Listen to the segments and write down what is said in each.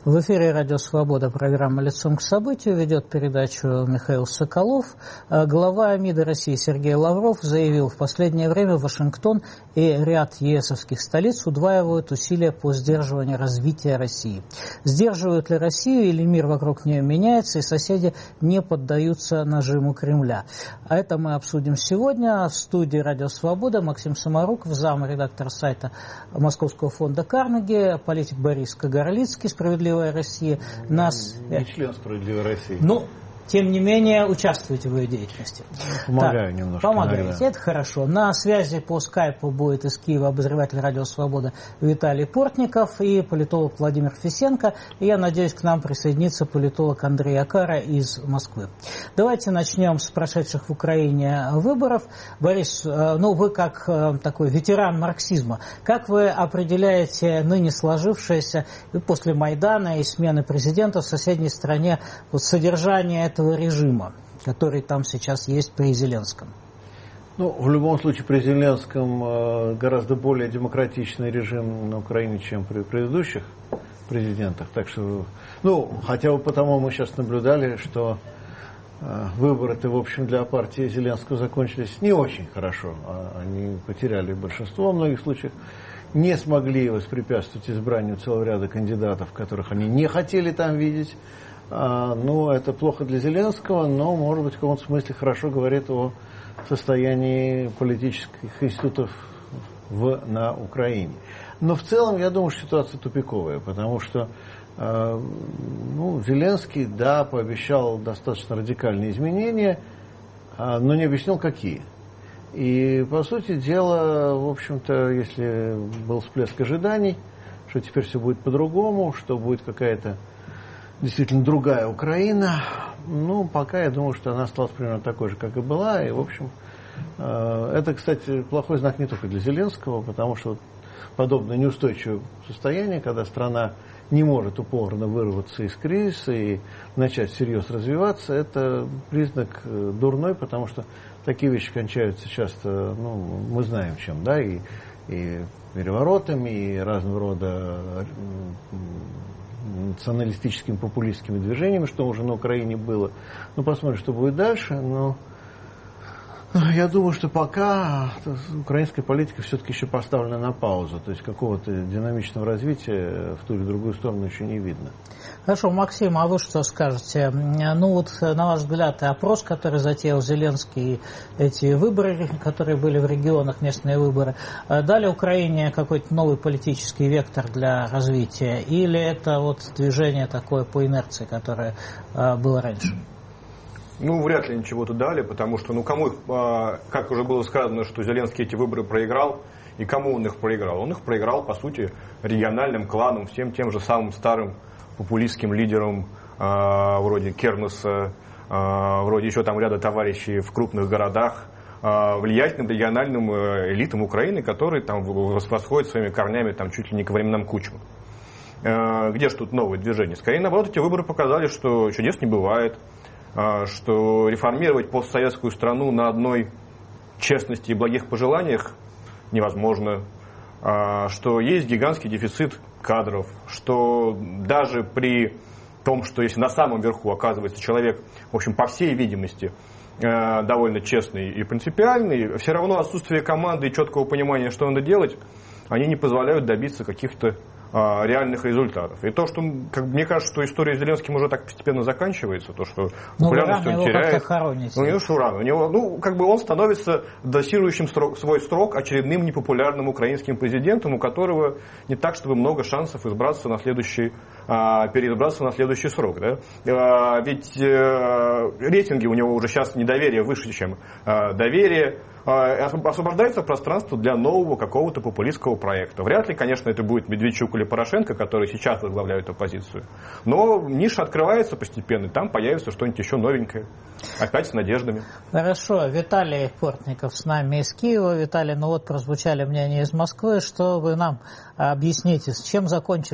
В эфире «Радио Свобода», программа «Лицом к событию». Ведет передачу Михаил Соколов. Глава МИДа России Сергей Лавров заявил, в последнее время Вашингтон и ряд ЕСовских столиц удваивают усилия по сдерживанию развития России. Сдерживают ли Россию или мир вокруг нее меняется, и соседи не поддаются нажиму Кремля? А это мы обсудим сегодня. В студии «Радио Свобода» Максим Самаруков, замредактор сайта Московского фонда Карнеги, политик Борис Кагарлицкий, «Справедливая Россия». Не член «Справедливой России». Тем не менее, участвуете в ее деятельности. Помогаю немножко. Помогаете, иногда. это хорошо. На связи по скайпу будет из Киева обозреватель «Радио Свобода» Виталий Портников и политолог Владимир Фисенко. И я надеюсь, к нам присоединится политолог Андрей Акара из Москвы. Давайте начнем с прошедших в Украине выборов. Борис, вы как такой ветеран марксизма, как вы определяете ныне сложившееся после Майдана и смены президента в соседней стране содержание этого режима, который там сейчас есть при Зеленском? В любом случае при Зеленском гораздо более демократичный режим на Украине, чем при предыдущих президентах. Так что, хотя бы потому мы сейчас наблюдали, что выборы-то, в общем, для партии Зеленского закончились не очень хорошо. Они потеряли большинство в многих случаях, не смогли воспрепятствовать избранию целого ряда кандидатов, которых они не хотели там видеть. Это плохо для Зеленского, но, может быть, в каком-то смысле хорошо говорит о состоянии политических институтов на Украине. Но в целом, я думаю, что ситуация тупиковая, потому что Зеленский, пообещал достаточно радикальные изменения, но не объяснил, какие. И, по сути дела, в общем-то, если был всплеск ожиданий, что теперь все будет по-другому, что будет какая-то действительно другая Украина, пока я думаю, что она осталась примерно такой же, как и была. И, в общем, это, кстати, плохой знак не только для Зеленского, потому что подобное неустойчивое состояние, когда страна не может упорно вырваться из кризиса и начать всерьез развиваться, это признак дурной, потому что такие вещи кончаются часто, мы знаем чем, и переворотами, и разного рода националистическими, популистскими движениями, что уже на Украине было. Посмотрим, что будет дальше. Но я думаю, что пока украинская политика все-таки еще поставлена на паузу. То есть какого-то динамичного развития в ту или другую сторону еще не видно. Хорошо, Максим, а вы что скажете? На ваш взгляд, опрос, который затеял Зеленский, эти выборы, которые были в регионах, местные выборы, дали Украине какой-то новый политический вектор для развития? Или это движение такое по инерции, которое было раньше? Вряд ли ничего-то дали, потому что, как уже было сказано, что Зеленский эти выборы проиграл, и кому он их проиграл? Он их проиграл, по сути, региональным кланам, всем тем же самым старым популистским лидерам, вроде Кернеса, вроде еще там ряда товарищей в крупных городах, влиятельным региональным элитам Украины, которые там восходят своими корнями там, чуть ли не к временам Кучмы. Где же тут новое движение? Скорее, наоборот, эти выборы показали, что чудес не бывает, что реформировать постсоветскую страну на одной честности и благих пожеланиях невозможно, что есть гигантский дефицит кадров, что даже при том, что если на самом верху оказывается человек, в общем, по всей видимости, довольно честный и принципиальный, все равно отсутствие команды и четкого понимания, что надо делать, они не позволяют добиться каких-то реальных результатов. И то, что, мне кажется, что история с Зеленским уже так постепенно заканчивается, то, что популярность он теряет. Он становится досирующим свой срок очередным непопулярным украинским президентом, у которого не так, чтобы много шансов переизбраться на следующий срок. Да? Ведь рейтинги у него уже сейчас недоверие выше, чем доверие. Освобождается пространство для нового какого-то популистского проекта. Вряд ли, конечно, это будет Медведчук или Порошенко, которые сейчас возглавляют оппозицию. Но ниша открывается постепенно, там появится что-нибудь еще новенькое. Опять с надеждами. Хорошо. Виталий Портников с нами из Киева. Виталий, прозвучали мнения из Москвы. Что вы нам объясните, с чем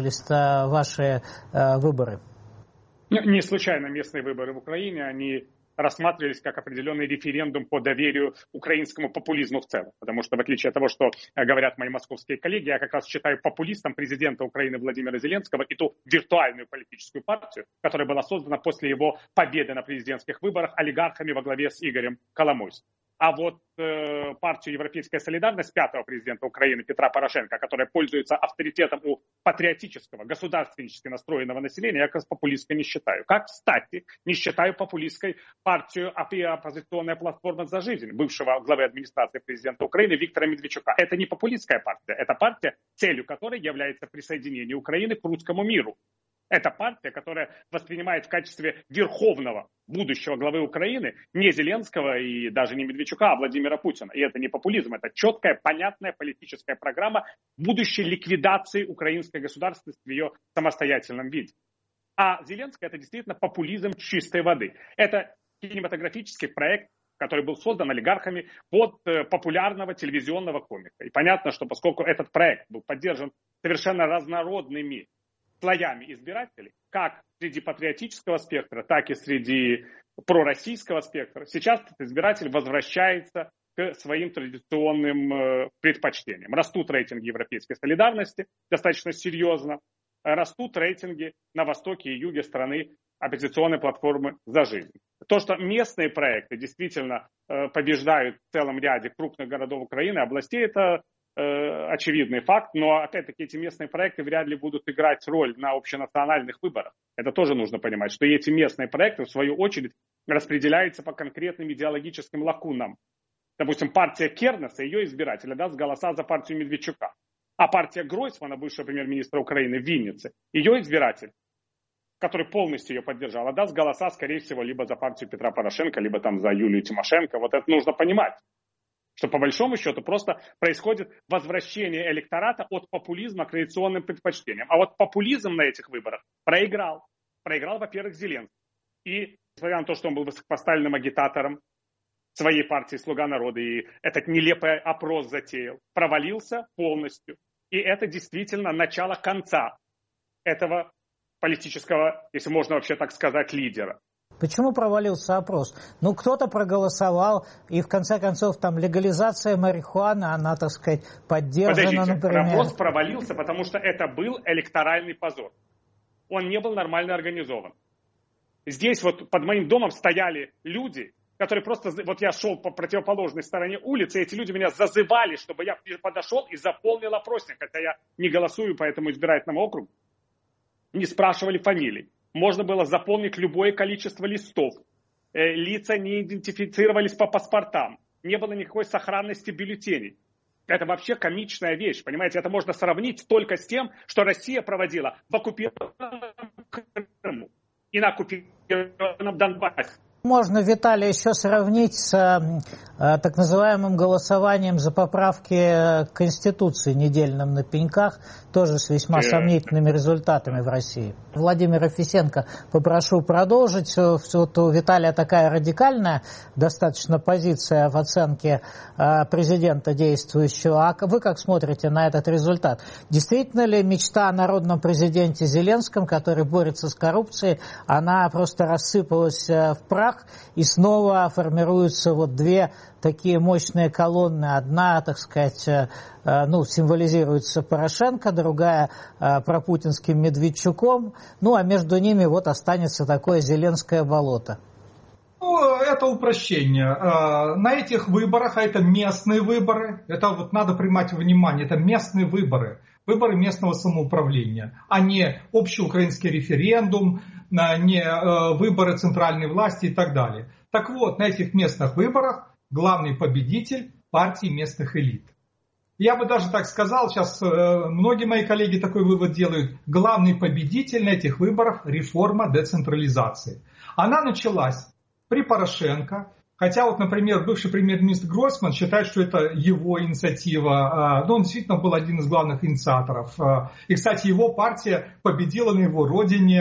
закончились-то ваши выборы? Не случайно местные выборы в Украине, они рассматривались как определенный референдум по доверию украинскому популизму в целом. Потому что, в отличие от того, что говорят мои московские коллеги, я как раз считаю популистом президента Украины Владимира Зеленского и ту виртуальную политическую партию, которая была создана после его победы на президентских выборах олигархами во главе с Игорем Коломойским. А вот партию «Европейская солидарность» пятого президента Украины Петра Порошенко, которая пользуется авторитетом у патриотического, государственнически настроенного населения, я как раз популистской не считаю. Как, кстати, не считаю популистской партию «Оппозиционная платформа за жизнь» бывшего главы администрации президента Украины Виктора Медведчука. Это не популистская партия, это партия, целью которой является присоединение Украины к русскому миру. Это партия, которая воспринимает в качестве верховного будущего главы Украины не Зеленского и даже не Медведчука, а Владимира Путина. И это не популизм, это четкая, понятная политическая программа будущей ликвидации украинской государственности в ее самостоятельном виде. А Зеленский — это действительно популизм чистой воды. Это кинематографический проект, который был создан олигархами под популярного телевизионного комика. И понятно, что поскольку этот проект был поддержан совершенно разнородными слоями избирателей, как среди патриотического спектра, так и среди пророссийского спектра, сейчас этот избиратель возвращается к своим традиционным предпочтениям. Растут рейтинги европейской солидарности достаточно серьезно, растут рейтинги на востоке и юге страны оппозиционной платформы «За жизнь». То, что местные проекты действительно побеждают в целом ряде крупных городов Украины, областей, это очевидный факт, но опять-таки эти местные проекты вряд ли будут играть роль на общенациональных выборах. Это тоже нужно понимать, что эти местные проекты в свою очередь распределяются по конкретным идеологическим лакунам. Допустим, партия Кернеса, ее избиратели даст голоса за партию Медведчука, а партия Гройсмана, бывшего премьер-министра Украины в Виннице, ее избиратель, который полностью ее поддержал, даст голоса, скорее всего, либо за партию Петра Порошенко, либо там за Юлию Тимошенко. Вот это нужно понимать. Что по большому счету просто происходит возвращение электората от популизма к традиционным предпочтениям. А вот популизм на этих выборах проиграл. Проиграл, во-первых, Зеленский. И, несмотря на то, что он был высокопоставленным агитатором своей партии «Слуга народа» и этот нелепый опрос затеял, провалился полностью. И это действительно начало конца этого политического, если можно вообще так сказать, лидера. Почему провалился опрос? Ну, кто-то проголосовал, и в конце концов там легализация марихуаны, она, так сказать, поддержана, например. Опрос провалился, потому что это был электоральный позор. Он не был нормально организован. Здесь вот под моим домом стояли люди, которые просто... Вот я шел по противоположной стороне улицы, и эти люди меня зазывали, чтобы я подошел и заполнил опросник, хотя я не голосую по этому избирательному округу. Не спрашивали фамилий. Можно было заполнить любое количество листов. Лица не идентифицировались по паспортам. Не было никакой сохранности бюллетеней. Это вообще комичная вещь, понимаете? Это можно сравнить только с тем, что Россия проводила в оккупированном Крыму и на оккупированном Донбассе. Можно, Виталий, еще сравнить с так называемым голосованием за поправки к Конституции недельным на пеньках, тоже с весьма сомнительными результатами в России. Владимира Фисенко попрошу продолжить. Вот у Виталия такая радикальная достаточно позиция в оценке президента действующего. А вы как смотрите на этот результат? Действительно ли мечта о народном президенте Зеленском, который борется с коррупцией, она просто рассыпалась в прах, и снова формируются вот две такие мощные колонны. Одна, так сказать, символизируется Порошенко, другая пропутинским Медведчуком. Ну, а между ними вот останется такое Зеленское болото. Ну, это упрощение. На этих выборах, а это местные выборы, это вот надо принимать во внимание, это местные выборы. Выборы местного самоуправления, а не общеукраинский референдум, не выборы центральной власти и так далее. Так вот, на этих местных выборах главный победитель партии местных элит. Я бы даже так сказал, сейчас многие мои коллеги такой вывод делают, главный победитель на этих выборах – реформа децентрализации. Она началась при Порошенко. Хотя вот, например, бывший премьер-министр Гройсман считает, что это его инициатива. Но он действительно был один из главных инициаторов. И, кстати, его партия победила на его родине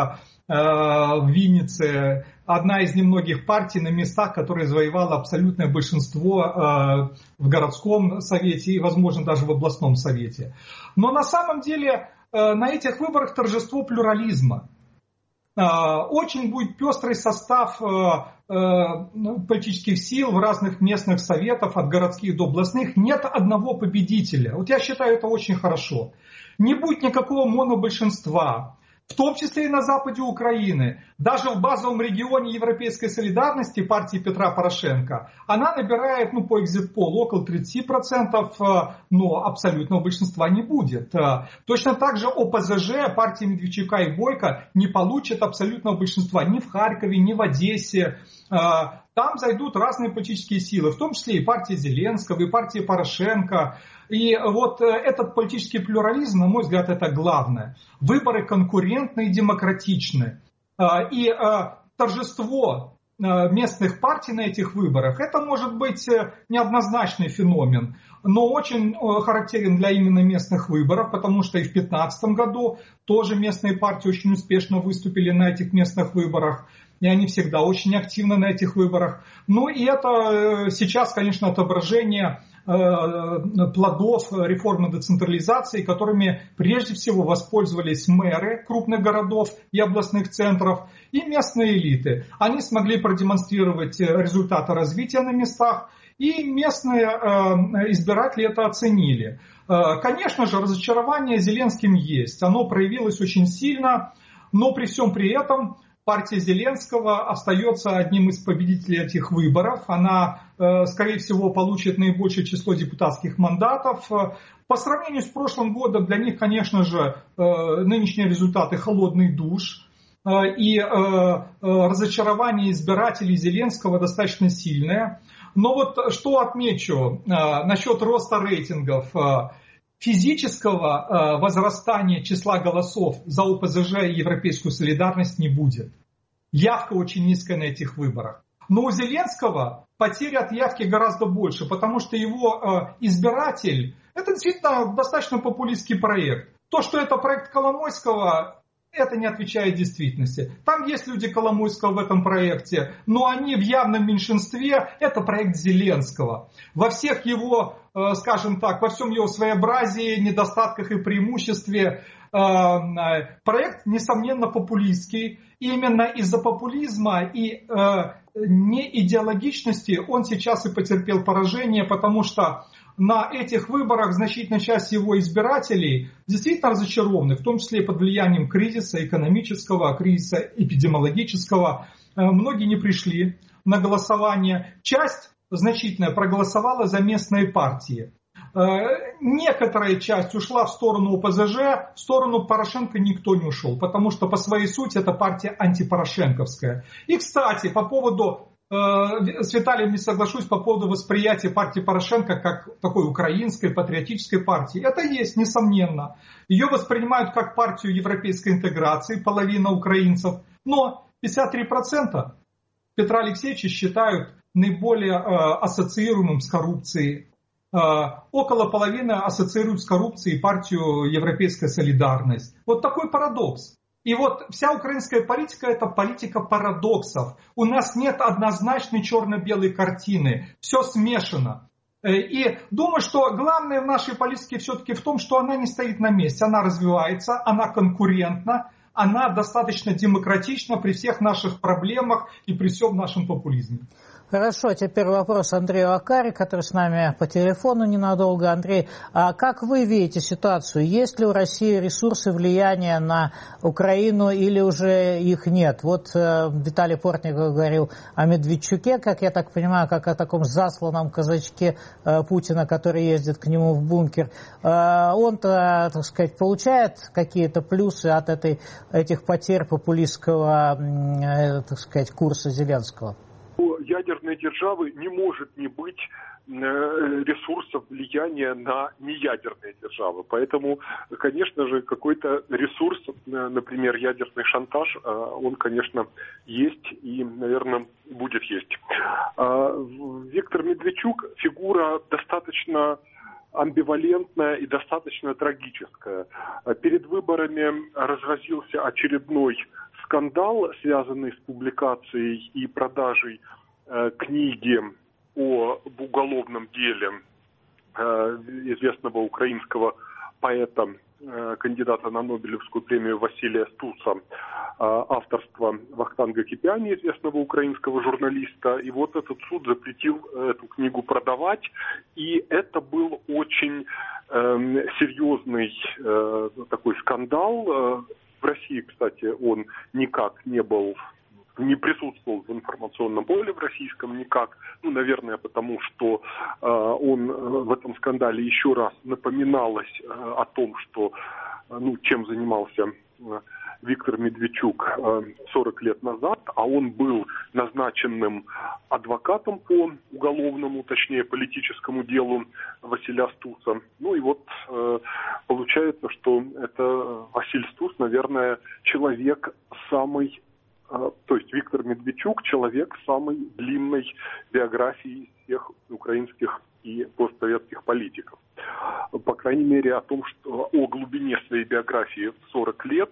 в Виннице. Одна из немногих партий на местах, которая завоевала абсолютное большинство в городском совете и, возможно, даже в областном совете. Но на самом деле на этих выборах торжество плюрализма. очень будет пестрый состав политических сил в разных местных советах, от городских до областных. Нет одного победителя. Вот я считаю, это очень хорошо. Не будет никакого монобольшинства. В том числе и на западе Украины. Даже в базовом регионе Европейской солидарности партии Петра Порошенко, она набирает по экзит-полу около 30%, но абсолютного большинства не будет. Точно так же ОПЗЖ, партия Медведчука и Бойко, не получит абсолютного большинства ни в Харькове, ни в Одессе. Там зайдут разные политические силы, в том числе и партия Зеленского, и партия Порошенко. И вот этот политический плюрализм, на мой взгляд, это главное. Выборы конкурентные и демократичные. И торжество местных партий на этих выборах, это может быть неоднозначный феномен, но очень характерен для именно местных выборов, потому что и в 2015 году тоже местные партии очень успешно выступили на этих местных выборах. И они всегда очень активны на этих выборах. Ну и это сейчас, конечно, отображение плодов реформы децентрализации, которыми прежде всего воспользовались мэры крупных городов и областных центров и местные элиты. Они смогли продемонстрировать результаты развития на местах, и местные избиратели это оценили. Конечно же, разочарование Зеленским есть. Оно проявилось очень сильно, но при всем при этом партия Зеленского остается одним из победителей этих выборов. Она, скорее всего, получит наибольшее число депутатских мандатов. По сравнению с прошлым годом для них, конечно же, нынешние результаты холодный душ. И разочарование избирателей Зеленского достаточно сильное. Но вот что отмечу насчет роста рейтингов. Физического возрастания числа голосов за ОПЗЖ и европейскую солидарность не будет. Явка очень низкая на этих выборах. Но у Зеленского потери от явки гораздо больше, потому что его избиратель, это действительно достаточно популистский проект. То, что это проект Коломойского, это не отвечает действительности. Там есть люди Коломойского в этом проекте, но они в явном меньшинстве. Это проект Зеленского. Во всех его, скажем так, во всем его своеобразии, недостатках и преимуществе проект, несомненно, популистский. И именно из-за популизма и неидеологичности он сейчас и потерпел поражение, потому что на этих выборах значительная часть его избирателей действительно разочарованы, в том числе и под влиянием кризиса экономического, кризиса эпидемиологического. Многие не пришли на голосование. Часть значительная проголосовала за местные партии. Некоторая часть ушла в сторону ОПЗЖ, в сторону Порошенко никто не ушел, потому что по своей сути это партия антипорошенковская. И, кстати, по поводу... С Виталием не соглашусь по поводу восприятия партии Порошенко как такой украинской патриотической партии. Это есть, несомненно. Ее воспринимают как партию европейской интеграции, половина украинцев. Но 53% Петра Алексеевича считают наиболее ассоциируемым с коррупцией. Около половины ассоциируют с коррупцией партию «Европейская солидарность». Вот такой парадокс. И вот вся украинская политика – это политика парадоксов. У нас нет однозначной черно-белой картины. Все смешано. И думаю, что главное в нашей политике все-таки в том, что она не стоит на месте. Она развивается, она конкурентна, она достаточно демократична при всех наших проблемах и при всем нашем популизме. Хорошо, теперь вопрос Андрею Акари, который с нами по телефону ненадолго. Андрей, а как вы видите ситуацию? Есть ли у России ресурсы влияния на Украину или уже их нет? Вот Виталий Портников говорил о Медведчуке, как я так понимаю, как о таком засланном казачке Путина, который ездит к нему в бункер. Он-то, так сказать, получает какие-то плюсы от этих потерь популистского, так сказать, курса Зеленского? У ядерной державы не может не быть ресурсов влияния на неядерные державы. Поэтому, конечно же, какой-то ресурс, например, ядерный шантаж, он, конечно, есть и, наверное, будет есть. Виктор Медведчук – фигура достаточно амбивалентная и достаточно трагическая. Перед выборами разразился очередной скандал, связанный с публикацией и продажей книги о уголовном деле известного украинского поэта кандидата на Нобелевскую премию Василия Стуса, авторства Вахтанга Кипиани, известного украинского журналиста. И вот этот суд запретил эту книгу продавать. И это был очень серьезный такой скандал. В России, кстати, он никак не присутствовал в информационном поле в российском никак. Наверное, потому что он в этом скандале еще раз напоминалось о том, что чем занимался Виктор Медведчук 40 лет назад, а он был назначенным адвокатом по уголовному, точнее политическому делу Василия Стуса. И вот получается, что это Василий Стус, наверное, человек самый... То есть Виктор Медведчук – человек с самой длинной биографией всех украинских и постсоветских политиков. По крайней мере, о глубине своей биографии в 40 лет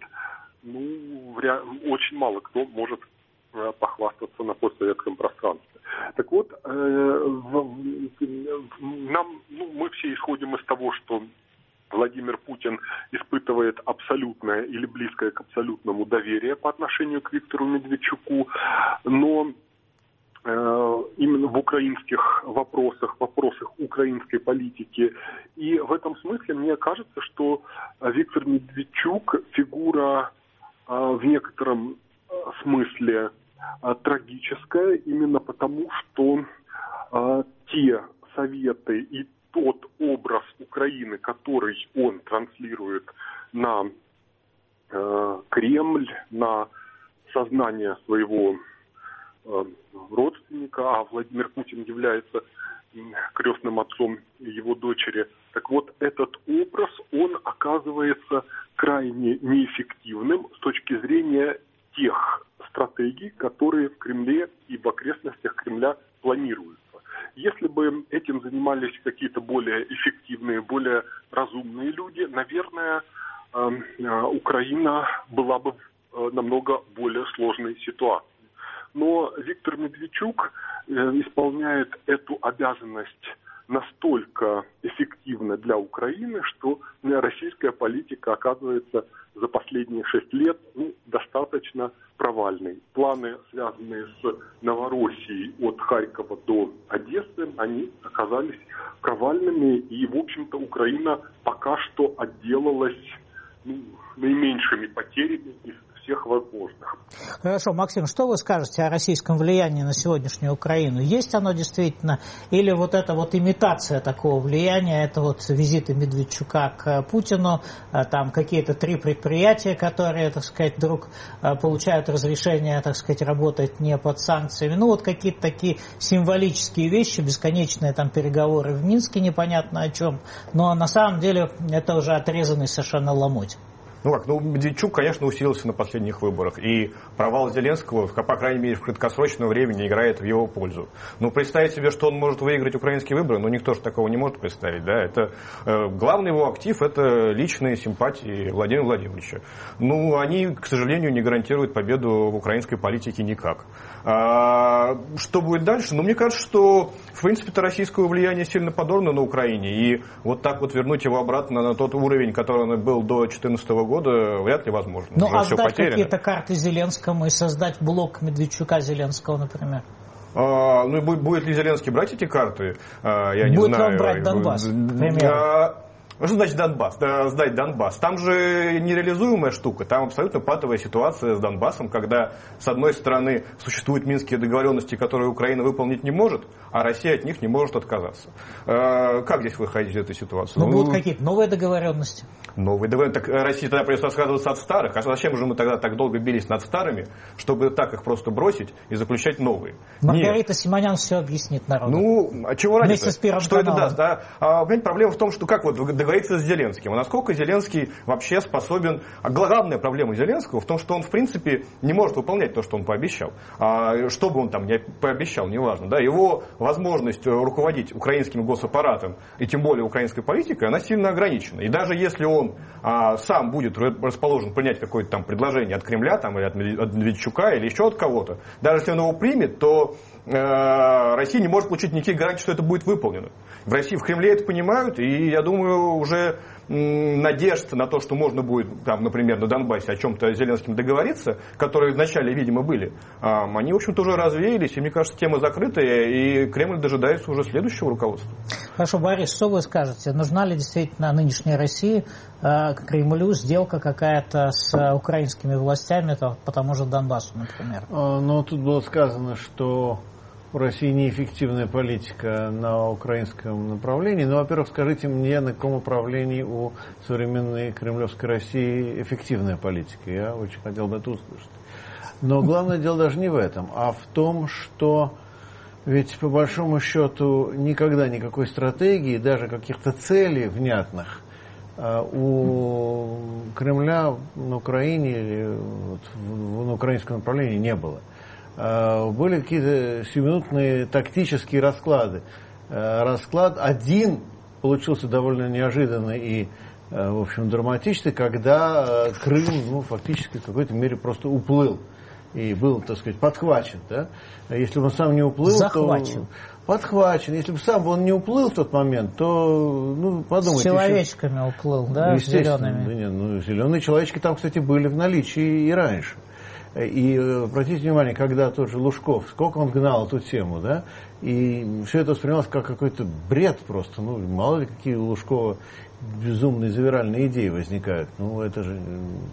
очень мало кто может похвастаться на постсоветском пространстве. Так вот, мы все исходим из того, что Владимир Путин испытывает абсолютное или близкое к абсолютному доверие по отношению к Виктору Медведчуку, но именно в украинских вопросах украинской политики. И в этом смысле мне кажется, что Виктор Медведчук фигура в некотором смысле трагическая, именно потому, что те советы и тот образ Украины, который он транслирует на Кремль, на сознание своего родственника, а Владимир Путин является крестным отцом его дочери. Так вот, этот образ, он оказывается крайне неэффективным с точки зрения тех стратегий, которые в Кремле и в окрестностях Кремля планируются. Если бы этим занимались какие-то более эффективные, более разумные люди, наверное, Украина была бы в намного более сложной ситуации. Но Виктор Медведчук исполняет эту обязанность настолько эффективно для Украины, что российская политика оказывается за последние 6 лет достаточно провальной. Планы, связанные с Новороссией от Харькова до Одессы, они оказались провальными, и, в общем-то, Украина пока что отделалась наименьшими потерями из всех возможных. Хорошо, Максим, что вы скажете о российском влиянии на сегодняшнюю Украину? Есть оно действительно? Или вот это вот имитация такого влияния, это вот визиты Медведчука к Путину, там какие-то 3 предприятия, которые, так сказать, вдруг получают разрешение, так сказать, работать не под санкциями. Вот какие-то такие символические вещи, бесконечные там переговоры в Минске, непонятно о чем. Но на самом деле это уже отрезанный совершенно ломоть. Медведчук, конечно, усилился на последних выборах. И провал Зеленского, по крайней мере, в краткосрочном времени играет в его пользу. Представить себе, что он может выиграть украинские выборы, никто же такого не может представить. Да? Это, главный его актив – это личные симпатии Владимира Владимировича. Они, к сожалению, не гарантируют победу в украинской политике никак. Что будет дальше? Мне кажется, что, в принципе-то, российское влияние сильно подорвано на Украине. И вот так вот вернуть его обратно на тот уровень, который он был до 2014 года, вряд ли возможно. Сдать какие-то карты Зеленскому и создать блок Медведчука-Зеленского, например? Будет ли Зеленский брать эти карты? Я не знаю. Будет он брать Донбасс, например? Что значит Донбасс? Сдать Донбасс. Там же нереализуемая штука. Там абсолютно патовая ситуация с Донбассом, когда, с одной стороны, существуют минские договоренности, которые Украина выполнить не может, а Россия от них не может отказаться. Как здесь выходить из этой ситуации? Будут какие-то новые договоренности? Новые договоренности. Так России тогда придется отказываться от старых. А зачем же мы тогда так долго бились над старыми, чтобы так их просто бросить и заключать новые? Маргарита Симонян все объяснит народу. А чего ради-то? Что это даст? Понимаете, проблема в том, что как договориться с Зеленским. А насколько Зеленский вообще способен... главная проблема Зеленского в том, что он, в принципе, не может выполнять то, что он пообещал. Что бы он там не пообещал, неважно. Да? Его возможность руководить украинским госаппаратом, и тем более украинской политикой, она сильно ограничена. И даже если он он сам будет расположен принять какое-то там предложение от Кремля там, или от Медведчука, или еще от кого-то, даже если он его примет, то Россия не может получить никаких гарантий, что это будет выполнено. В России, в Кремле это понимают, и я думаю, уже надежд на то, что можно будет, там, например, на Донбассе о чем-то с Зеленским договориться, которые вначале, видимо, были, они, в общем-то, уже развеялись, и, мне кажется, тема закрытая, и Кремль дожидается уже следующего руководства. Хорошо, Борис, что вы скажете? Нужна ли действительно нынешней России Кремлю сделка какая-то с украинскими властями, по тому же Донбассу, например? Но тут было сказано, что у России неэффективная политика на украинском направлении. Ну, во-первых, скажите мне, на каком направлении у современной кремлевской России эффективная политика? Я очень хотел бы это услышать. Но главное дело даже не в этом, а в том, что ведь по большому счету никогда никакой стратегии, даже каких-то целей внятных у Кремля на Украине или на украинском направлении не было. Были какие-то сиюминутные тактические расклады. Расклад один получился довольно неожиданный и, в общем, драматичный, когда Крым, фактически в какой-то мере просто уплыл и был, так сказать, подхвачен. Да? Если бы он сам не уплыл, захвачен. То подхвачен. Если бы сам он не уплыл в тот момент, то, подумайте. С человечками еще уплыл, да, с зелеными. Да нет, зеленые человечки там, кстати, были в наличии и раньше. И обратите внимание, когда тот же Лужков, сколько он гнал эту тему, да, и все это воспринималось как какой-то бред просто, мало ли какие у Лужкова безумные завиральные идеи возникают, это же...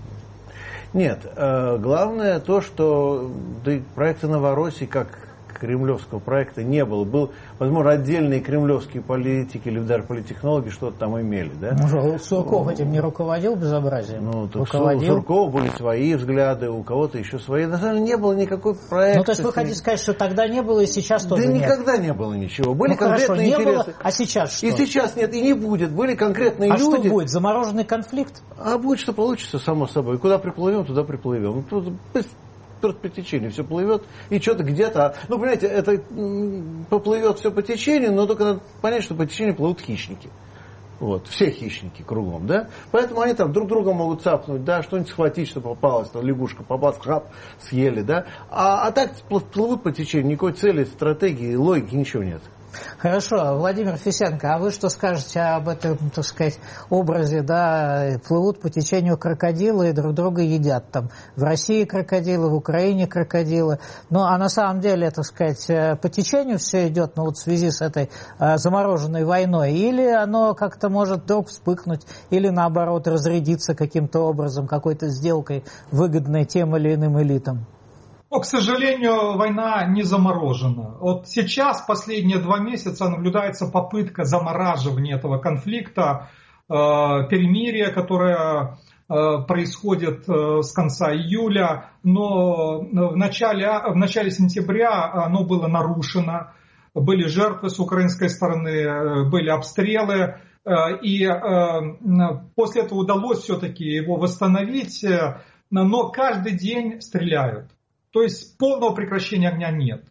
Нет, главное то, что проекта Новороссии, как кремлевского проекта, не было. Был, возможно, отдельные кремлевские политики или даже политтехнологи что-то там имели. Да? Сурков этим не руководил безобразием? Руководил. У Суркова были свои взгляды, у кого-то еще свои. На самом деле не было никакой проекта. То есть вы хотите сказать, что тогда не было и сейчас тоже нет? Да никогда не было ничего. Были конкретные хорошо, не интересы. Было, а сейчас что? И сейчас нет, и не будет. Были конкретные люди. А что будет? Замороженный конфликт? А будет, что получится, само собой. Куда приплывем, туда приплывем. Просто по течению все плывет, и что-то где-то... понимаете, это поплывет все по течению, но только надо понять, что по течению плывут хищники. Все хищники кругом, да? Поэтому они там друг друга могут цапнуть, да, что-нибудь схватить, что попалось, там лягушка попалась, съели, да? А так плывут по течению, никакой цели, стратегии, логики, ничего нет. Хорошо, Владимир Фисенко, а вы что скажете об этом, так сказать, образе, да, плывут по течению крокодилы и друг друга едят, там, в России крокодилы, в Украине крокодилы, а на самом деле, так сказать, по течению все идет, в связи с этой замороженной войной, или оно как-то может вдруг вспыхнуть, или наоборот разрядиться каким-то образом, какой-то сделкой, выгодной тем или иным элитам? К сожалению, война не заморожена. Сейчас, последние 2 месяца, наблюдается попытка замораживания этого конфликта, перемирия, которое происходит с конца июля, но в начале сентября оно было нарушено. Были жертвы с украинской стороны, были обстрелы, и после этого удалось все-таки его восстановить, но каждый день стреляют. То есть полного прекращения огня нет.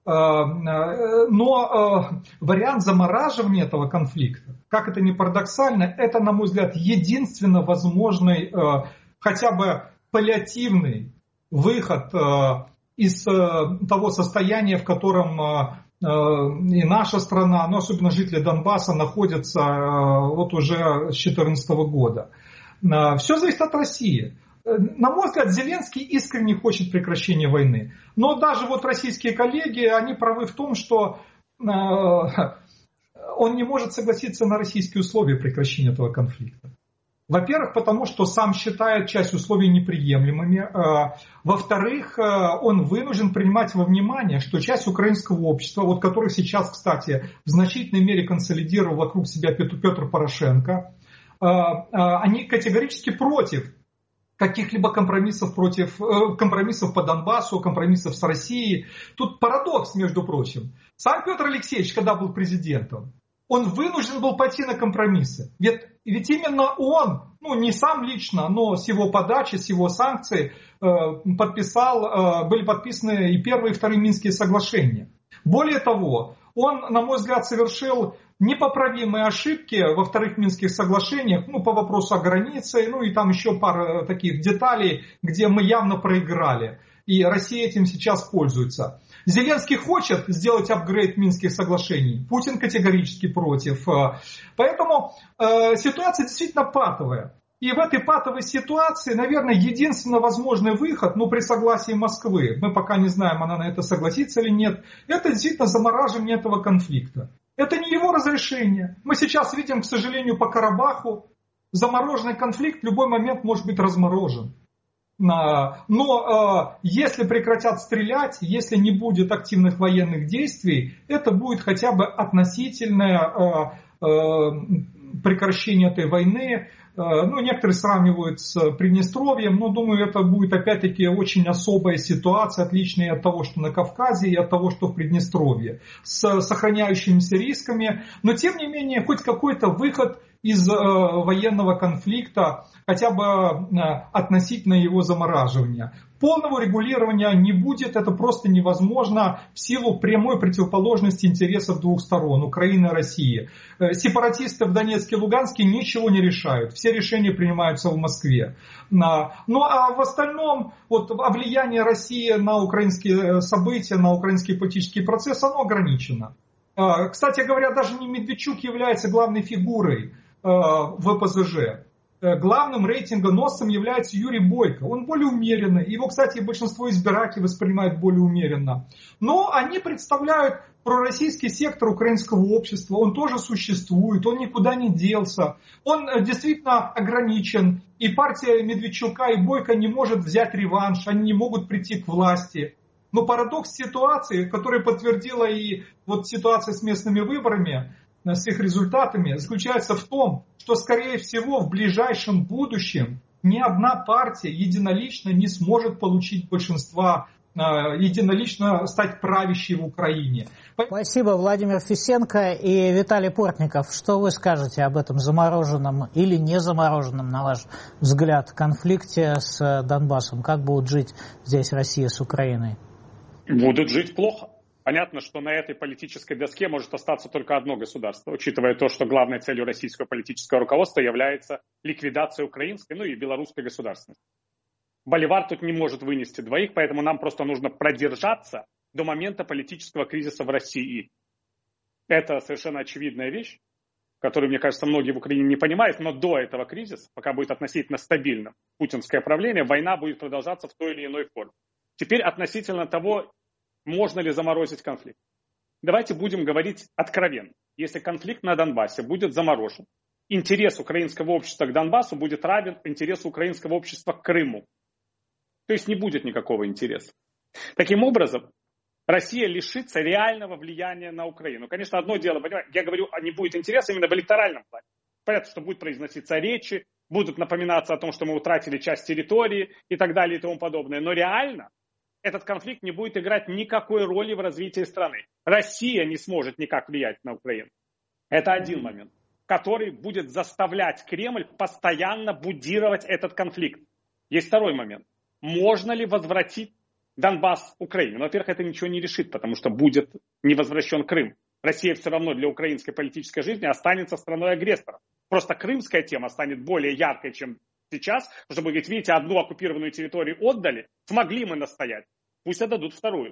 Но вариант замораживания этого конфликта, как это ни парадоксально, это, на мой взгляд, единственно возможный хотя бы паллиативный выход из того состояния, в котором и наша страна, но особенно жители Донбасса, находятся уже с 2014 года. Все зависит от России. На мой взгляд, Зеленский искренне хочет прекращения войны. Но даже российские коллеги, они правы в том, что он не может согласиться на российские условия прекращения этого конфликта. Во-первых, потому что сам считает часть условий неприемлемыми. Во-вторых, он вынужден принимать во внимание, что часть украинского общества, которых сейчас, кстати, в значительной мере консолидировал вокруг себя Петр Порошенко, они категорически против каких-либо компромиссов по Донбассу, компромиссов с Россией. Тут парадокс, между прочим. Сам Петр Алексеевич, когда был президентом, он вынужден был пойти на компромиссы. Ведь именно он, не сам лично, но с его подачи, с его санкций были подписаны и первые, и вторые Минские соглашения. Более того, он, на мой взгляд, совершил непоправимые ошибки во вторых Минских соглашениях, по вопросу о границе, и там еще пара таких деталей, где мы явно проиграли. И Россия этим сейчас пользуется. Зеленский хочет сделать апгрейд Минских соглашений. Путин категорически против. Поэтому ситуация действительно патовая. И в этой патовой ситуации, наверное, единственный возможный выход, при согласии Москвы, мы пока не знаем, она на это согласится или нет, это действительно замораживание этого конфликта. Это не его разрешение. Мы сейчас видим, к сожалению, по Карабаху, замороженный конфликт в любой момент может быть разморожен. Но если прекратят стрелять, если не будет активных военных действий, это будет хотя бы относительное прекращение этой войны. Некоторые сравнивают с Приднестровьем, но думаю, это будет опять-таки очень особая ситуация, отличная от того, что на Кавказе и от того, что в Приднестровье, с сохраняющимися рисками. Но тем не менее, хоть какой-то выход из военного конфликта, хотя бы относительно его замораживания. Полного регулирования не будет, это просто невозможно в силу прямой противоположности интересов двух сторон, Украины и России. Сепаратисты в Донецке и Луганске ничего не решают, все решения принимаются в Москве. А в остальном влияние России на украинские события, на украинский политический процесс, оно ограничено. Кстати говоря, даже не Медведчук является главной фигурой в ВПЗЖ. Главным рейтингоносцем является Юрий Бойко. Он более умеренный. Его, кстати, большинство избирателей воспринимает более умеренно. Но они представляют пророссийский сектор украинского общества. Он тоже существует, он никуда не делся. Он действительно ограничен. И партия Медведчука и Бойко не может взять реванш. Они не могут прийти к власти. Но парадокс ситуации, который подтвердила и ситуация с местными выборами, с их результатами, заключается в том, что, скорее всего, в ближайшем будущем ни одна партия единолично не сможет получить большинства, единолично стать правящей в Украине. Спасибо, Владимир Фисенко и Виталий Портников. Что вы скажете об этом замороженном или не замороженном, на ваш взгляд, конфликте с Донбассом? Как будут жить здесь Россия с Украиной? Будут жить плохо. Понятно, что на этой политической доске может остаться только одно государство, учитывая то, что главной целью российского политического руководства является ликвидация украинской, и белорусской государственности. Боливар тут не может вынести двоих, поэтому нам просто нужно продержаться до момента политического кризиса в России. Это совершенно очевидная вещь, которую, мне кажется, многие в Украине не понимают, но до этого кризиса, пока будет относительно стабильным путинское правление, война будет продолжаться в той или иной форме. Теперь относительно того, можно ли заморозить конфликт. Давайте будем говорить откровенно. Если конфликт на Донбассе будет заморожен, интерес украинского общества к Донбассу будет равен интересу украинского общества к Крыму. То есть не будет никакого интереса. Таким образом, Россия лишится реального влияния на Украину. Конечно, одно дело, я говорю, не будет интереса именно в электоральном плане. Понятно, что будут произноситься речи, будут напоминаться о том, что мы утратили часть территории и так далее и тому подобное. Но реально этот конфликт не будет играть никакой роли в развитии страны. Россия не сможет никак влиять на Украину. Это один момент, который будет заставлять Кремль постоянно будировать этот конфликт. Есть второй момент. Можно ли возвратить Донбасс Украине? Но, во-первых, это ничего не решит, потому что будет не возвращен Крым. Россия все равно для украинской политической жизни останется страной-агрессором. Просто крымская тема станет более яркой, чем сейчас, чтобы, ведь видите, одну оккупированную территорию отдали, смогли мы настоять, пусть отдадут вторую.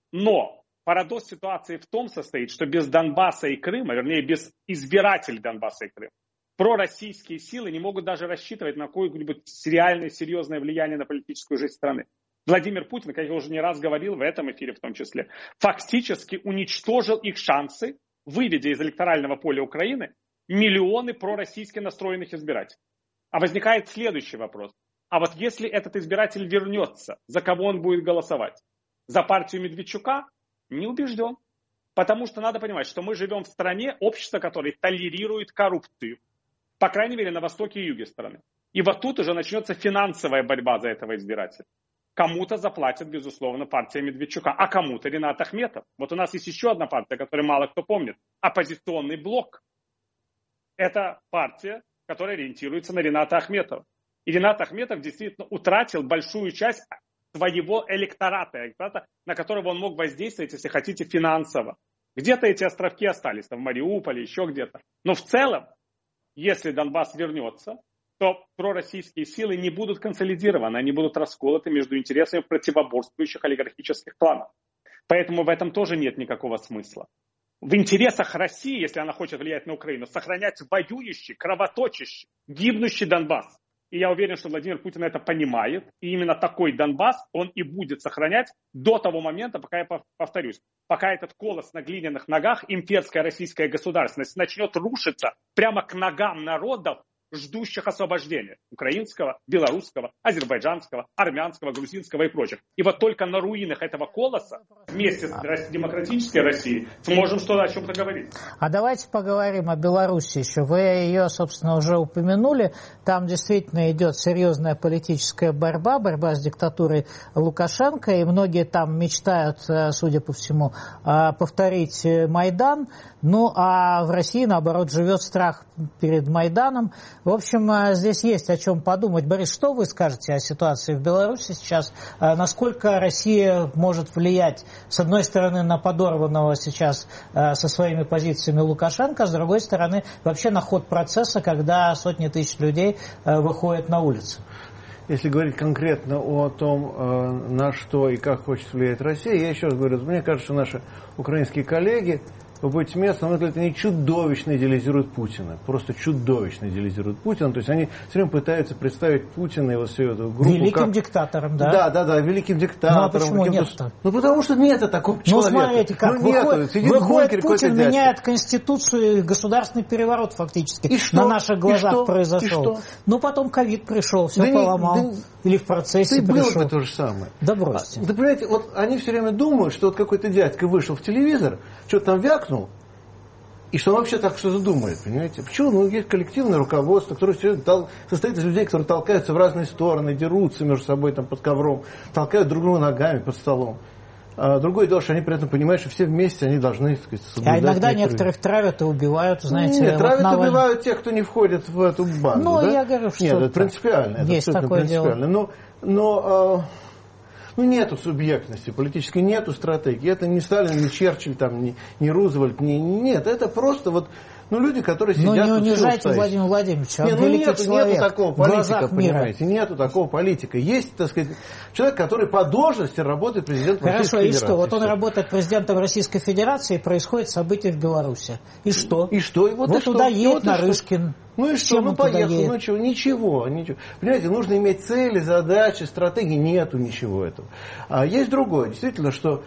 Но парадокс ситуации в том состоит, что без Донбасса и Крыма, вернее, без избирателей Донбасса и Крыма, пророссийские силы не могут даже рассчитывать на какое-нибудь реальное, серьезное влияние на политическую жизнь страны. Владимир Путин, как я уже не раз говорил в этом эфире в том числе, фактически уничтожил их шансы, выведя из электорального поля Украины миллионы пророссийски настроенных избирателей. А возникает следующий вопрос. А вот если этот избиратель вернется, за кого он будет голосовать? За партию Медведчука? Не убежден. Потому что надо понимать, что мы живем в стране, общество которое толерирует коррупцию. По крайней мере, на востоке и юге страны. И вот тут уже начнется финансовая борьба за этого избирателя. Кому-то заплатит, безусловно, партия Медведчука, а кому-то Ринат Ахметов. Вот у нас есть еще одна партия, которую мало кто помнит. Оппозиционный блок. Это партия, который ориентируется на Рината Ахметова. И Ринат Ахметов действительно утратил большую часть своего электората, на которого он мог воздействовать, если хотите, финансово. Где-то эти островки остались, там в Мариуполе, еще где-то. Но в целом, если Донбасс вернется, то пророссийские силы не будут консолидированы, они будут расколоты между интересами противоборствующих олигархических кланов. Поэтому в этом тоже нет никакого смысла. В интересах России, если она хочет влиять на Украину, сохранять воюющий, кровоточащий, гибнущий Донбасс. И я уверен, что Владимир Путин это понимает. И именно такой Донбасс он и будет сохранять до того момента, пока, я повторюсь, пока этот колос на глиняных ногах, имперская российская государственность, начнет рушиться прямо к ногам народов, ждущих освобождения. Украинского, белорусского, азербайджанского, армянского, грузинского и прочих. И вот только на руинах этого колоса вместе с демократической Россией сможем что-то о чем-то говорить. А давайте поговорим о Беларуси еще. Вы ее, собственно, уже упомянули. Там действительно идет серьезная политическая борьба с диктатурой Лукашенко. И многие там мечтают, судя по всему, повторить Майдан. Ну, а в России, наоборот, живет страх перед Майданом. В общем, здесь есть о чем подумать. Борис, что вы скажете о ситуации в Беларуси сейчас? Насколько Россия может влиять, с одной стороны, на подорванного сейчас со своими позициями Лукашенко, а с другой стороны, вообще на ход процесса, когда сотни тысяч людей выходят на улицы? Если говорить конкретно о том, на что и как хочет влиять Россия, я еще раз говорю, мне кажется, что наши украинские коллеги, вы будете местно, на мой взгляд, они чудовищно идеализируют Путина. Просто чудовищно идеализируют Путина. То есть они все время пытаются представить Путина и вот всю эту группу великим диктатором, да? Да, великим диктатором. Ну, а почему нет-то? Ну, потому что нет такого человека. Ну, смотрите, как выходит Путин, меняет Конституцию, и государственный переворот фактически на наших глазах произошел. Ну, потом ковид пришел, все поломал. Или в процессе пришел. Было бы то же самое. Да бросьте. Да, понимаете, вот они все время думают, что вот какой-то дядька вышел в телевизор, что-то там вякнул, и что он вообще так что задумает, понимаете? Почему? Ну, есть коллективное руководство, которое состоит из людей, которые толкаются в разные стороны, дерутся между собой там под ковром, толкают друг друга ногами под столом. А другое дело, что они при этом понимают, что все вместе они должны, так сказать, соблюдать. А иногда некоторых травят и убивают, знаете. Нет, травят и убивают тех, кто не входит в эту банду. Ну, да? я говорю, что... Нет, это принципиально. Это есть такое принципиально. Дело. Но нету субъектности политической, нету стратегии. Это не Сталин, не Черчилль, там, не Рузвельт, нет. Это просто вот... люди, которые сидят... Ну, не унижайте Владимира Владимировича, нету такого политика, понимаете, нету такого политика. Есть, так сказать, человек, который по должности работает президентом Российской Федерации. Хорошо, и что? Вот он работает президентом Российской Федерации, и происходит событие в Беларуси. И что? И что? И вот туда едет Нарышкин. Ну и что? Ну поехал, ничего. Понимаете, нужно иметь цели, задачи, стратегии. Нету ничего этого. А есть другое. Действительно, что...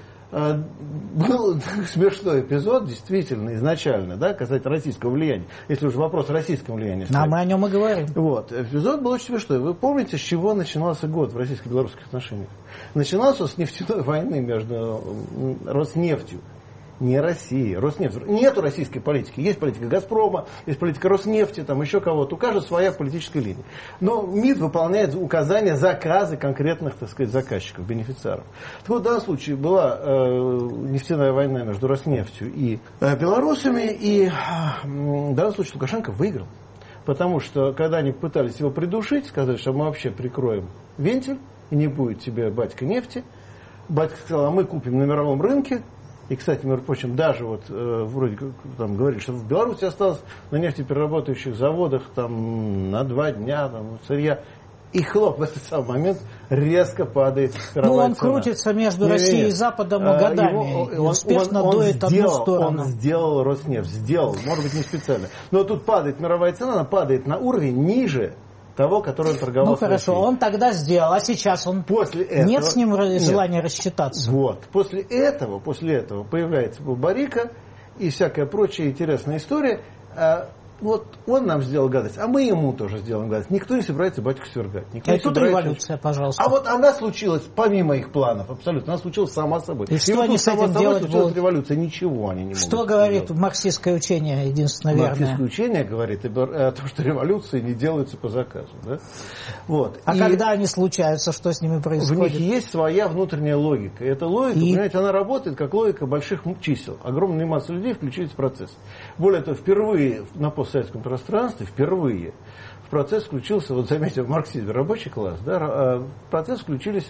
Был смешной эпизод, действительно, изначально, да, касательно российского влияния. Если уж вопрос российского влияния. А мы о нем и говорим. Вот. Эпизод был очень смешной. Вы помните, с чего начинался год в российско-белорусских отношениях? Начинался с нефтяной войны между Роснефтью. Не Россия, Роснефть. Нету российской политики. Есть политика «Газпрома», есть политика Роснефти, там еще кого-то. У каждого своя политическая линия. Но МИД выполняет указания, заказы конкретных, так сказать, заказчиков, бенефициаров. Так вот, в данном случае была нефтяная война между Роснефтью и белорусами, и в данном случае Лукашенко выиграл. Потому что, когда они пытались его придушить, сказали, что мы вообще прикроем вентиль, и не будет тебе, батька, нефти. Батька сказал, а мы купим на мировом рынке. И, кстати, между прочим, даже вот вроде как там говорили, что в Беларуси осталось на нефтеперерабатывающих заводах там на 2 дня там, сырья. И хлоп, в этот самый момент резко падает мировая цена. Он крутится между Россией и Западом годами. Он успешно дует одну сторону. Он сделал Роснефть, может быть, не специально. Но тут падает мировая цена, она падает на уровень ниже того, который он торговал. Ну хорошо, он тогда сделал, а сейчас он нет с ним желания рассчитаться. Вот. После этого появляется Бабарика и всякая прочая интересная история. Вот он нам сделал гадость, а мы ему тоже сделаем гадость. Никто не собирается батьку свергать. И тут революция, пожалуйста. А вот она случилась помимо их планов, абсолютно. Она случилась сама собой. И что они с этим делать будут? Революция, ничего они не могут. Что говорит марксистское учение, единственное верное? Марксистское учение говорит о том, что революции не делаются по заказу. Да? Вот. А когда они случаются, что с ними происходит? В них есть своя внутренняя логика. И эта логика, понимаете, она работает как логика больших чисел. Огромная масса людей включились в процесс. Более того, впервые на постсоветском пространстве, в процесс включился, вот заметьте, в марксизме рабочий класс, да, в процесс включились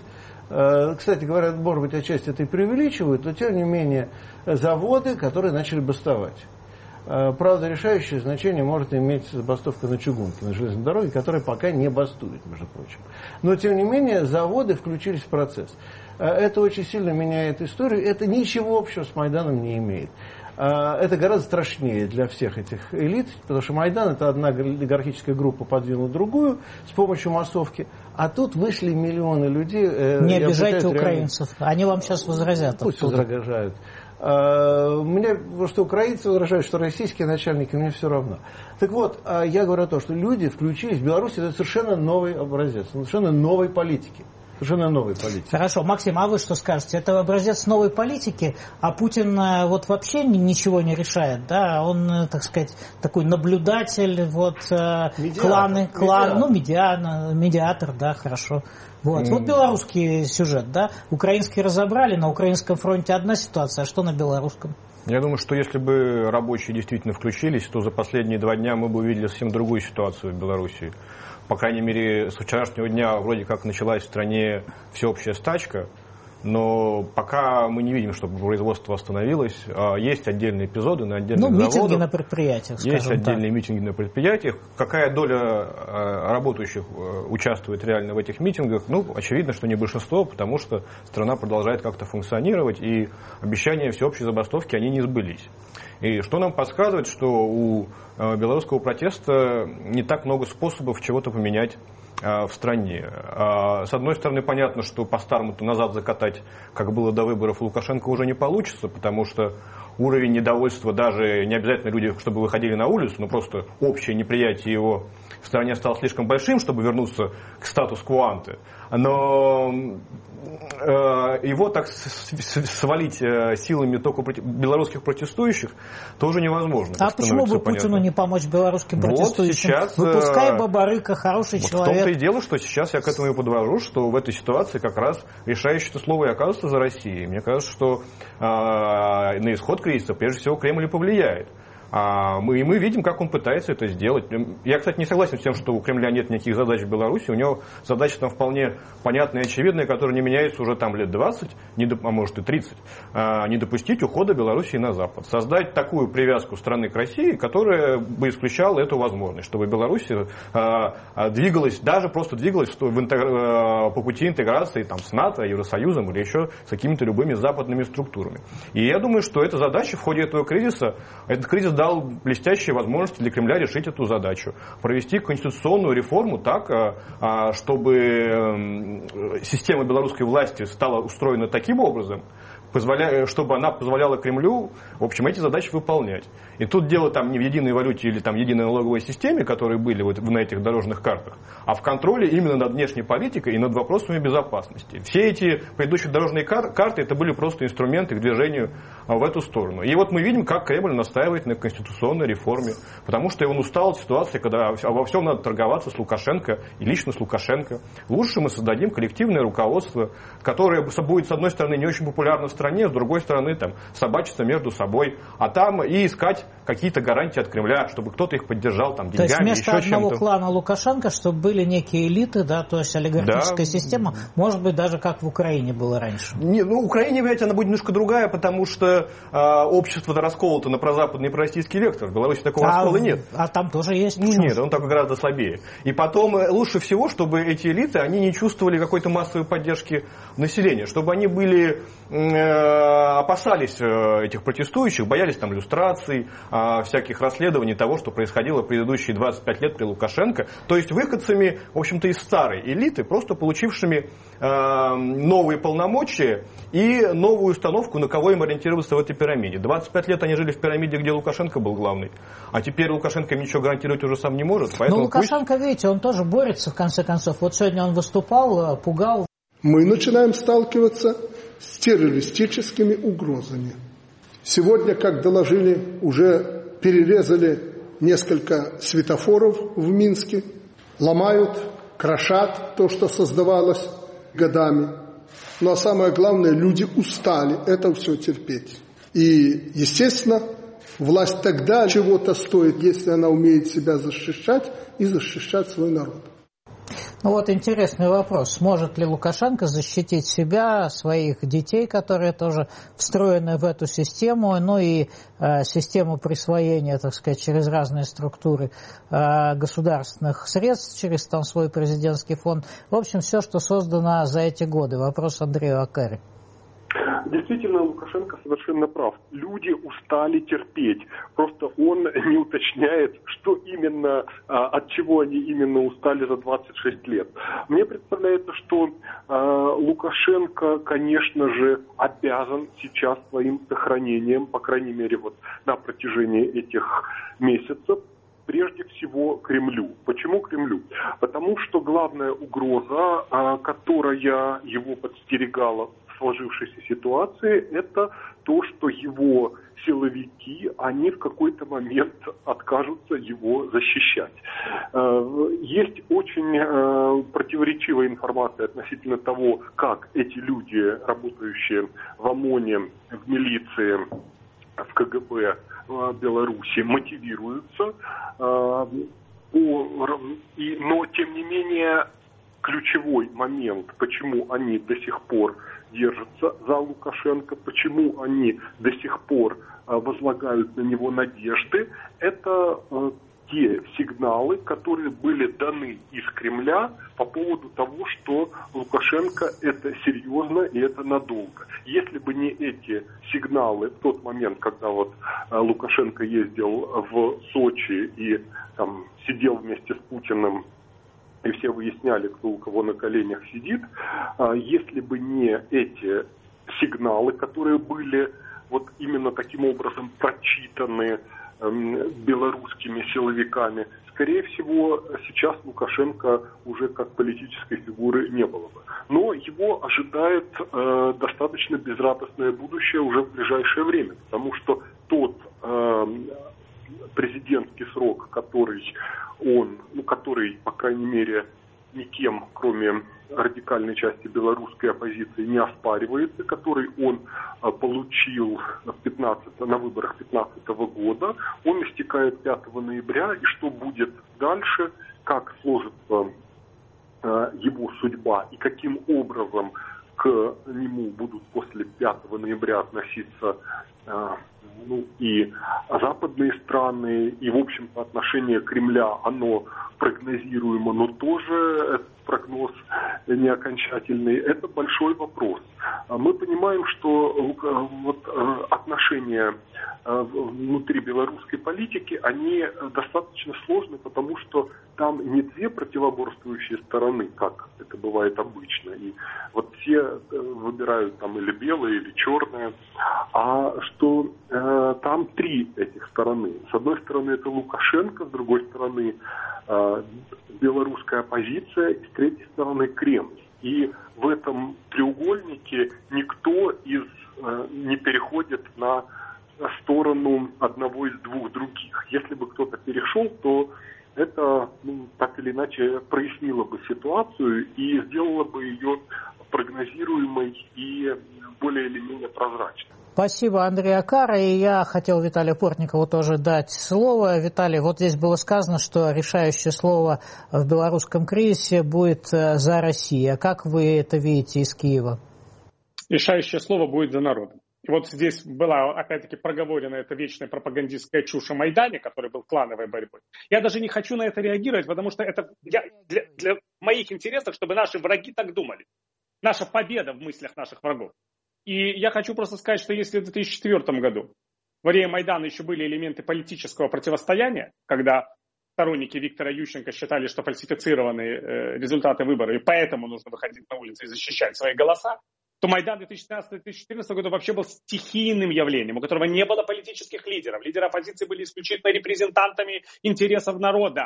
Кстати говоря, может быть, отчасти это и преувеличивают, но тем не менее заводы, которые начали бастовать. Правда, решающее значение может иметь забастовка на чугунке, на железной дороге, которая пока не бастует, между прочим. Но, тем не менее, заводы включились в процесс. Это очень сильно меняет историю. Это ничего общего с Майданом не имеет. Это гораздо страшнее для всех этих элит, потому что Майдан — это одна олигархическая группа подвинула другую с помощью массовки, а тут вышли миллионы людей. Не обижайте украинцев, они вам сейчас возразят. Пусть возражают. Мне, что украинцы возражают, что российские начальники, мне все равно. Так вот, я говорю о том, что люди включились. В Беларуси это совершенно новый образец, совершенно новой политики. Совершенно новой политики. Хорошо, Максим, а вы что скажете? Это образец новой политики, а Путин вот вообще ничего не решает, да? Он, так сказать, такой наблюдатель, вот кланы, ну, медиатор, да, хорошо. Вот белорусский сюжет, да? Украинский разобрали, на украинском фронте одна ситуация, а что на белорусском? Я думаю, что если бы рабочие действительно включились, то за последние 2 дня мы бы увидели совсем другую ситуацию в Беларуси. По крайней мере, с вчерашнего дня вроде как началась в стране всеобщая стачка, но пока мы не видим, чтобы производство остановилось. Есть отдельные эпизоды на отдельных заводах. Митинги на предприятиях, скажем так. Есть отдельные митинги на предприятиях. Какая доля работающих участвует реально в этих митингах? Ну, очевидно, что не большинство, потому что страна продолжает как-то функционировать, и обещания всеобщей забастовки, они не сбылись. И что нам подсказывает, что у белорусского протеста не так много способов чего-то поменять в стране. С одной стороны, понятно, что по-старому-то назад закатать, как было до выборов, Лукашенко уже не получится, потому что уровень недовольства, даже не обязательно люди, чтобы выходили на улицу, но просто общее неприятие его в стране стало слишком большим, чтобы вернуться к статус-кво-анте. Но его так свалить силами только белорусских протестующих тоже невозможно. А почему бы Путину не помочь белорусским протестующим? Сейчас, выпускай Бабарыка, хороший человек. В том-то и дело, что сейчас я к этому и подвожу, что в этой ситуации как раз решающее слово и оказывается за Россией. Мне кажется, что на исход кризиса прежде всего Кремль и повлияет. Мы видим, как он пытается это сделать. Я, кстати, не согласен с тем, что у Кремля нет никаких задач в Беларуси. У него задачи там вполне понятные и очевидные, которые не меняются уже там лет 20, а может и 30. Не допустить ухода Белоруссии на Запад. Создать такую привязку страны к России, которая бы исключала эту возможность, чтобы Беларусь двигалась, даже просто двигалась по пути интеграции там, с НАТО, Евросоюзом или еще с какими-то любыми западными структурами. И я думаю, что эта задача в ходе этого кризиса, этот кризис дал блестящие возможности для Кремля решить эту задачу. Провести конституционную реформу так, чтобы система белорусской власти стала устроена таким образом, чтобы она позволяла Кремлю, в общем, эти задачи выполнять. И тут дело там не в единой валюте или там единой налоговой системе, которые были вот на этих дорожных картах, а в контроле именно над внешней политикой и над вопросами безопасности. Все эти предыдущие дорожные карты это были просто инструменты к движению в эту сторону. И вот мы видим, как Кремль настаивает на конституционной реформе, потому что он устал от ситуации, когда во всем надо торговаться с Лукашенко и лично с Лукашенко. Лучше мы создадим коллективное руководство, которое будет, с одной стороны, не очень популярно в стране, с другой стороны, там, собачиться между собой, а там и искать какие-то гарантии от Кремля, чтобы кто-то их поддержал там, деньгами, то есть вместо еще одного чем-то. Клана Лукашенко, чтобы были некие элиты, да, то есть олигархическая система, может быть, даже как в Украине было раньше. Не, в Украине, понимаете, она будет немножко другая, потому что общество-то расколото на прозападный и пророссийский вектор. В Беларуси такого раскола нет. А там тоже есть? Нет, он такой гораздо слабее. И потом лучше всего, чтобы эти элиты, они не чувствовали какой-то массовой поддержки населения, чтобы они были, опасались этих протестующих, боялись там люстраций, всяких расследований того, что происходило предыдущие 25 лет при Лукашенко. То есть выходцами, в общем-то, из старой элиты, просто получившими новые полномочия и новую установку, на кого им ориентироваться в этой пирамиде. 25 лет они жили в пирамиде, где Лукашенко был главный, а теперь Лукашенко им ничего гарантировать уже сам не может. Но Лукашенко, видите, он тоже борется, в конце концов. Вот сегодня он выступал, пугал. Мы начинаем сталкиваться с террористическими угрозами. Сегодня, как доложили, уже перерезали несколько светофоров в Минске, ломают, крошат то, что создавалось годами. Ну а самое главное, люди устали это все терпеть. И, естественно, власть тогда чего-то стоит, если она умеет себя защищать и защищать свой народ. Вот интересный вопрос. Сможет ли Лукашенко защитить себя, своих детей, которые тоже встроены в эту систему, ну и систему присвоения, так сказать, через разные структуры государственных средств, через там свой президентский фонд. В общем, все, что создано за эти годы. Вопрос Андрею Акаре. Действительно, Лукашенко совершенно прав. Люди устали терпеть. Просто он не уточняет, что именно, от чего они именно устали за 26 лет. Мне представляется, что Лукашенко, конечно же, обязан сейчас своим сохранением, по крайней мере, вот на протяжении этих месяцев, прежде всего Кремлю. Почему Кремлю? Потому что главная угроза, которая его подстерегала в сложившейся ситуации, это то, что его силовики, они в какой-то момент откажутся его защищать. Есть очень противоречивая информация относительно того, как эти люди, работающие в ОМОНе, в милиции, в КГБ Беларуси, мотивируются. Но, тем не менее, ключевой момент, почему они до сих пор держатся за Лукашенко, почему они до сих пор возлагают на него надежды, это те сигналы, которые были даны из Кремля по поводу того, что Лукашенко это серьезно и это надолго. Если бы не эти сигналы в тот момент, когда вот Лукашенко ездил в Сочи и там сидел вместе с Путиным, и все выясняли, кто у кого на коленях сидит, если бы не эти сигналы, которые были вот именно таким образом прочитаны белорусскими силовиками, скорее всего, сейчас Лукашенко уже как политической фигуры не было бы. Но его ожидает достаточно безрадостное будущее уже в ближайшее время, потому что тот президентский срок, который, по крайней мере, никем, кроме радикальной части белорусской оппозиции, не оспаривается, который он получил на выборах 2015 года, он истекает 5 ноября, и что будет дальше, как сложится его судьба и каким образом к нему будут после 5 ноября относиться и западные страны, и, в общем-то, отношение Кремля, оно прогнозируемо, но тоже этот прогноз не окончательный. Это большой вопрос. Мы понимаем, что отношения внутри белорусской политики, они достаточно сложны, потому что там не две противоборствующие стороны, как это бывает обычно. И вот все выбирают там или белое, или черное, а что там три этих стороны. С одной стороны это Лукашенко, с другой стороны белорусская оппозиция, и с третьей стороны Кремль. И в этом треугольнике никто не переходит на сторону одного из двух других. Если бы кто-то перешел, то это так или иначе прояснило бы ситуацию и сделало бы ее прогнозируемой и более или менее прозрачной. Спасибо, Андрей Акара. И я хотел Виталию Портникову тоже дать слово. Виталий, вот здесь было сказано, что решающее слово в белорусском кризисе будет за Россию. А как вы это видите из Киева? Решающее слово будет за народом. И вот здесь была, опять-таки, проговорена эта вечная пропагандистская чушь о Майдане, который был клановой борьбой. Я даже не хочу на это реагировать, потому что это для моих интересов, чтобы наши враги так думали. Наша победа в мыслях наших врагов. И я хочу просто сказать, что если в 2004 году во время Майдана еще были элементы политического противостояния, когда сторонники Виктора Ющенко считали, что фальсифицированы результаты выборов, и поэтому нужно выходить на улицы и защищать свои голоса, то Майдан 2013-2014 года вообще был стихийным явлением, у которого не было политических лидеров. Лидеры оппозиции были исключительно репрезентантами интересов народа.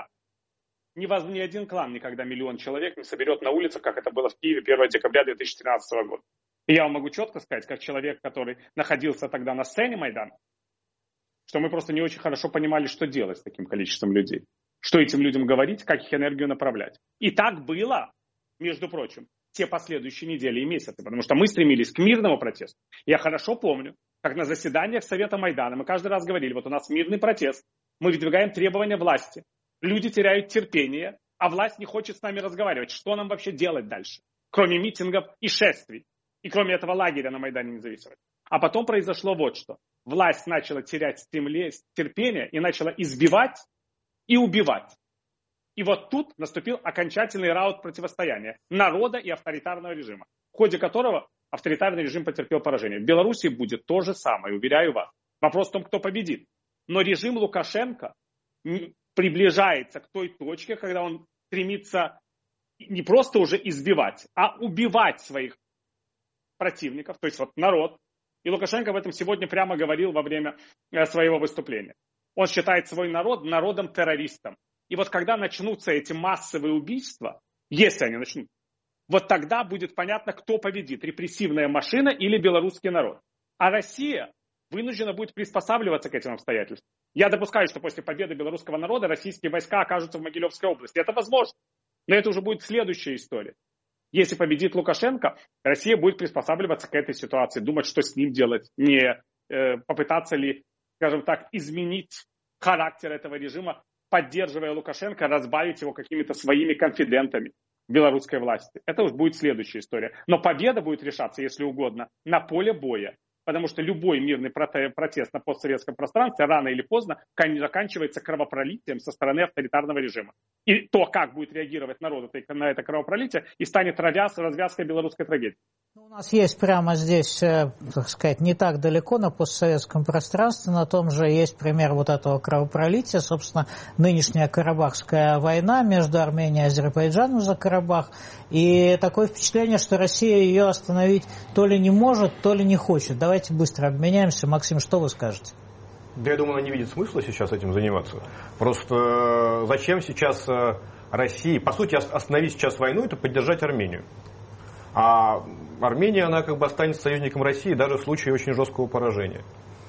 Ни один клан никогда 1 миллион человек не соберет на улицах, как это было в Киеве 1 декабря 2013 года. И я вам могу четко сказать, как человек, который находился тогда на сцене Майдана, что мы просто не очень хорошо понимали, что делать с таким количеством людей. Что этим людям говорить, как их энергию направлять. И так было, между прочим, те последующие недели и месяцы, потому что мы стремились к мирному протесту. Я хорошо помню, как на заседаниях Совета Майдана мы каждый раз говорили, вот у нас мирный протест, мы выдвигаем требования власти, люди теряют терпение, а власть не хочет с нами разговаривать. Что нам вообще делать дальше? Кроме митингов и шествий. И кроме этого лагеря на Майдане Независимости. А потом произошло вот что. Власть начала терять терпение и начала избивать и убивать. И вот тут наступил окончательный раунд противостояния народа и авторитарного режима, в ходе которого авторитарный режим потерпел поражение. В Беларуси будет то же самое, уверяю вас. Вопрос в том, кто победит. Но режим Лукашенко приближается к той точке, когда он стремится не просто уже избивать, а убивать своих противников, то есть вот народ. И Лукашенко об этом сегодня прямо говорил во время своего выступления. Он считает свой народ народом-террористом. И вот когда начнутся эти массовые убийства, если они начнут, вот тогда будет понятно, кто победит, репрессивная машина или белорусский народ. А Россия вынуждена будет приспосабливаться к этим обстоятельствам. Я допускаю, что после победы белорусского народа российские войска окажутся в Могилевской области. Это возможно. Но это уже будет следующая история. Если победит Лукашенко, Россия будет приспосабливаться к этой ситуации, думать, что с ним делать, не попытаться ли, скажем так, изменить характер этого режима, поддерживая Лукашенко, разбавить его какими-то своими конфидентами белорусской власти. Это уж будет следующая история. Но победа будет решаться, если угодно, на поле боя. Потому что любой мирный протест на постсоветском пространстве рано или поздно заканчивается кровопролитием со стороны авторитарного режима. И то, как будет реагировать народ на это кровопролитие, и станет развязкой белорусской трагедии. У нас есть прямо здесь, так сказать, не так далеко на постсоветском пространстве, на том же есть пример вот этого кровопролития, собственно, нынешняя Карабахская война между Арменией и Азербайджаном за Карабах. И такое впечатление, что Россия ее остановить то ли не может, то ли не хочет. Давайте быстро обменяемся. Максим, что вы скажете? Да, я думаю, она не видит смысла сейчас этим заниматься. Просто зачем сейчас России, по сути, остановить сейчас войну, это поддержать Армению. А Армения, она как бы останется союзником России даже в случае очень жесткого поражения.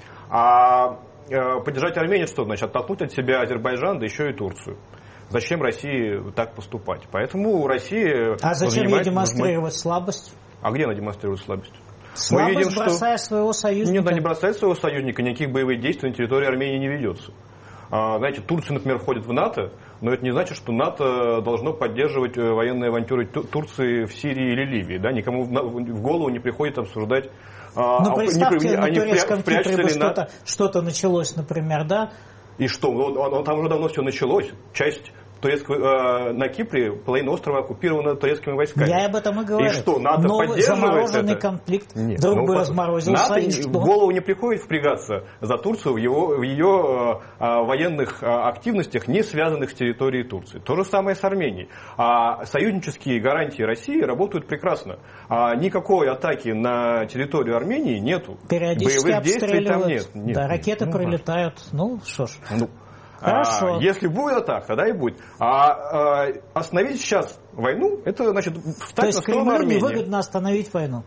А поддержать Армению что значит? Оттолкнуть от себя Азербайджан, да еще и Турцию. Зачем России так поступать? Поэтому Россия... А зачем ей демонстрировать слабость? А где она демонстрирует слабость? Слабость, мы видим, бросая своего союзника. Нет, она не бросает своего союзника, никаких боевых действий на территории Армении не ведется. Знаете, Турция, например, входит в НАТО, но это не значит, что НАТО должно поддерживать военные авантюры Турции в Сирии или Ливии. Да? Никому в голову не приходит обсуждать... Ну, представьте, на турецком Кипре бы что-то началось, например, да? И что? Там уже давно все началось. Часть... на Кипре половина острова оккупирована турецкими войсками. Я об этом и говорю. И что, НАТО поддерживает замороженный это? Конфликт Нет, вдруг бы разморозил НАТО свои, в голову не приходит впрягаться за Турцию в ее военных активностях, не связанных с территорией Турции. То же самое с Арменией. Союзнические гарантии России работают прекрасно. Никакой атаки на территорию Армении нету. Периодически боевых действий там нет. Да, ракеты прилетают. Ну, что ж. Хорошо. Если будет атака, тогда и будет. Остановить сейчас войну, это значит встать на сторону Армении. То есть Кремлю невыгодно остановить войну?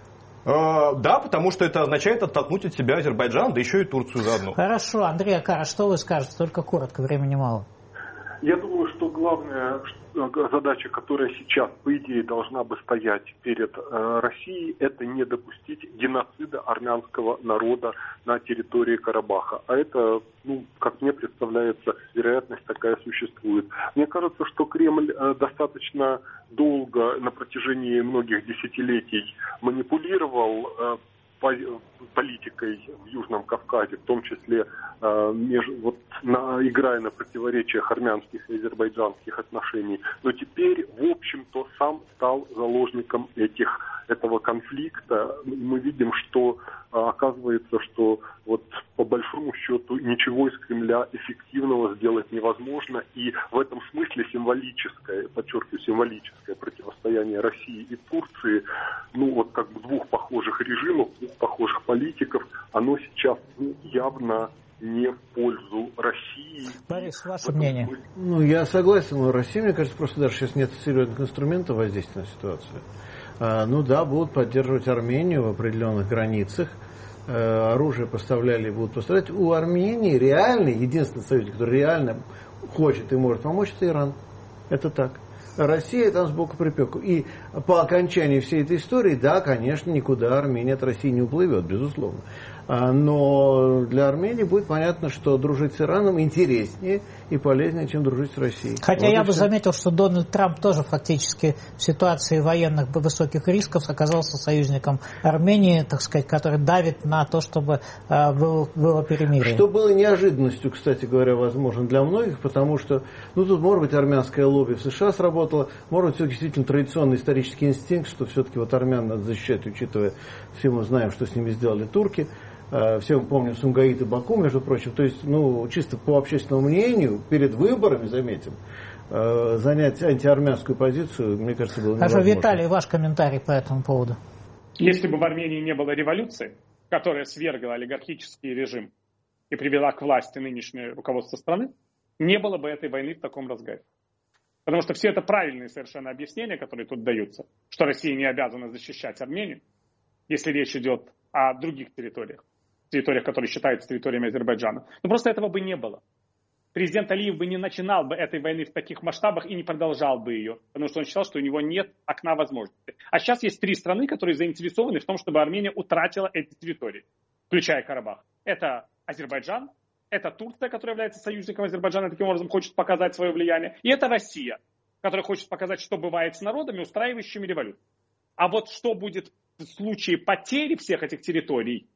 Да, потому что это означает оттолкнуть от себя Азербайджан, да еще и Турцию заодно. Хорошо. Андрей Акара, что вы скажете? Только коротко, времени мало. Я думаю, что главная задача, которая сейчас, по идее, должна бы стоять перед Россией, это не допустить геноцида армянского народа на территории Карабаха. А это, как мне представляется, вероятность такая существует. Мне кажется, что Кремль достаточно долго, на протяжении многих десятилетий, манипулировал политикой в Южном Кавказе, в том числе играя на противоречиях армянских и азербайджанских отношений. Но теперь, в общем-то, сам стал заложником этого конфликта. Мы видим, что оказывается, что по большому счету ничего из Кремля эффективного сделать невозможно. И в этом смысле символическое противостояние России и Турции, двух похожих режимов, двух похожих политиков, оно сейчас явно не в пользу России. Борис, ваше мнение? Я согласен, но Россия, мне кажется, просто даже сейчас нет серьезных инструментов воздействия на ситуацию. Будут поддерживать Армению в определенных границах. Оружие поставляли и будут поставлять. У Армении единственный союзник, который реально хочет и может помочь, это Иран. Это так. Россия там сбоку припеку. И по окончании всей этой истории, да, конечно, никуда Армения от России не уплывет, безусловно. Но для Армении, будет понятно, что дружить с Ираном интереснее и полезнее, чем дружить с Россией. Хотя я бы заметил, что Дональд Трамп тоже фактически в ситуации военных высоких рисков оказался союзником Армении, так сказать, который давит на то, чтобы было перемирие. Что было неожиданностью, кстати говоря, возможно, для многих, потому что, тут, может быть, армянское лобби в США сработало, может быть, все действительно традиционный исторический инстинкт, что все-таки вот армян надо защищать, учитывая, все мы знаем, что с ними сделали турки. Все мы помним Сумгаит и Баку, между прочим. То есть, чисто по общественному мнению, перед выборами, заметим, занять антиармянскую позицию, мне кажется, было невозможно. Хорошо, Виталий, ваш комментарий по этому поводу. Если бы в Армении не было революции, которая свергла олигархический режим и привела к власти нынешнее руководство страны, не было бы этой войны в таком разгаре. Потому что все это правильные совершенно объяснения, которые тут даются, что Россия не обязана защищать Армению, если речь идет о других территориях, которые считаются территориями Азербайджана. Но просто этого бы не было. Президент Алиев бы не начинал бы этой войны в таких масштабах и не продолжал бы ее, потому что он считал, что у него нет окна возможностей. А сейчас есть 3 страны, которые заинтересованы в том, чтобы Армения утратила эти территории, включая Карабах. Это Азербайджан, это Турция, которая является союзником Азербайджана, таким образом хочет показать свое влияние, и это Россия, которая хочет показать, что бывает с народами, устраивающими революцию. А вот что будет в случае потери всех этих территорий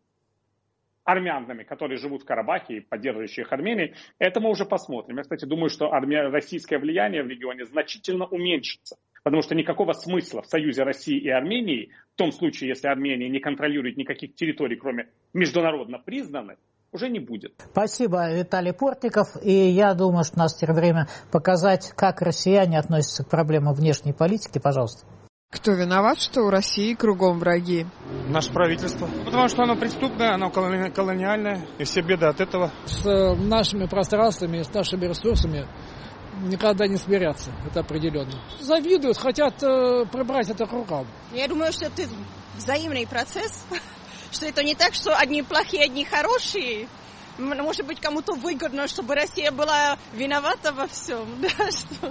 армянами, которые живут в Карабахе и поддерживающих Армению, это мы уже посмотрим. Я, кстати, думаю, что российское влияние в регионе значительно уменьшится, потому что никакого смысла в союзе России и Армении, в том случае, если Армения не контролирует никаких территорий, кроме международно признанных, уже не будет. Спасибо, Виталий Портников. И я думаю, что у нас теперь время показать, как россияне относятся к проблемам внешней политики. Пожалуйста. Кто виноват, что у России кругом враги? Наше правительство. Потому что оно преступное, оно колониальное, и все беды от этого. С нашими пространствами, с нашими ресурсами никогда не смирятся, это определенно. Завидуют, хотят прибрать это к рукам. Я думаю, что это взаимный процесс, что это не так, что одни плохие, одни хорошие. Может быть, кому-то выгодно, чтобы Россия была виновата во всем, да, что,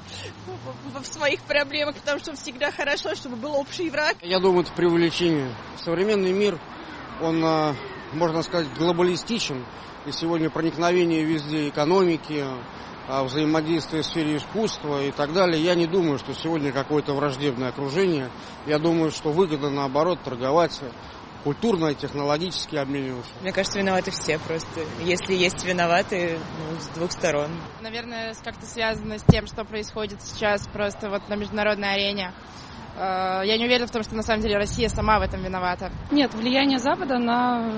в своих проблемах, потому что всегда хорошо, чтобы был общий враг. Я думаю, это преувеличение. Современный мир, он, можно сказать, глобалистичен. И сегодня проникновение везде экономики, взаимодействие в сфере искусства и так далее. Я не думаю, что сегодня какое-то враждебное окружение. Я думаю, что выгодно, наоборот, торговать, культурно и технологически обмениваться. Мне кажется, виноваты все просто. Если есть виноваты, с двух сторон. Наверное, как-то связано с тем, что происходит сейчас просто вот на международной арене. Я не уверена в том, что на самом деле Россия сама в этом виновата. Нет, влияние Запада на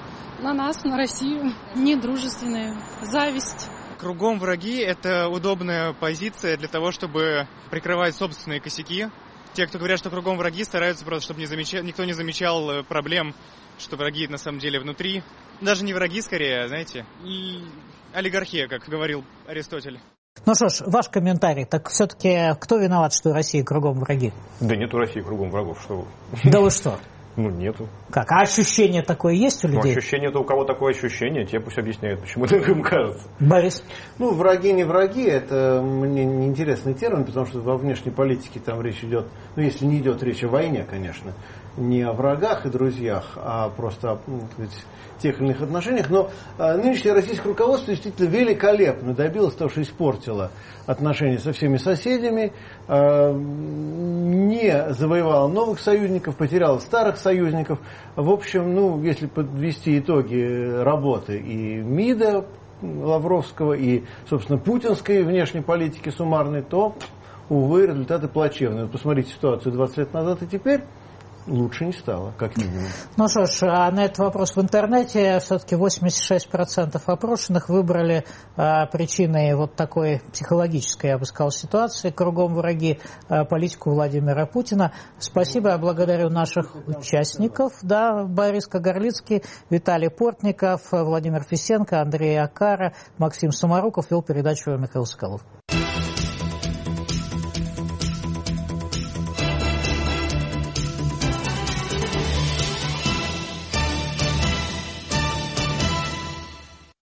нас, на Россию, недружественное, зависть. Кругом враги – это удобная позиция для того, чтобы прикрывать собственные косяки. Те, кто говорят, что кругом враги, стараются просто, чтобы никто не замечал проблем, что враги на самом деле внутри. Даже не враги, скорее, знаете, и олигархия, как говорил Аристотель. Ну что ж, ваш комментарий. Так все-таки кто виноват, что у России кругом враги? Да нет у России кругом врагов, что вы. Да вы что? Нету. Как? А ощущение такое есть у людей? Ощущение-то у кого такое ощущение, те пусть объясняют, почему так им кажется. Борис? Враги не враги, это мне неинтересный термин, потому что во внешней политике там речь идет, если не идет речь о войне, конечно, не о врагах и друзьях, а просто о тех или иных отношениях. Но нынешнее российское руководство действительно великолепно добилось того, что испортило отношения со всеми соседями, не завоевало новых союзников, потеряло старых союзников. В общем, если подвести итоги работы и МИДа Лавровского, и, собственно, путинской внешней политики суммарной, то, увы, результаты плачевные. Посмотрите ситуацию 20 лет назад и теперь. Лучше не стало, как минимум. Ну что ж, на этот вопрос в интернете все-таки 86% опрошенных выбрали причиной вот такой психологической, я бы сказал, ситуации кругом враги политику Владимира Путина. Спасибо, я благодарю наших участников. Да, Борис Кагарлицкий, Виталий Портников, Владимир Фисенко, Андрей Акара, Максим Самаруков. Вел передачу Михаил Соколов.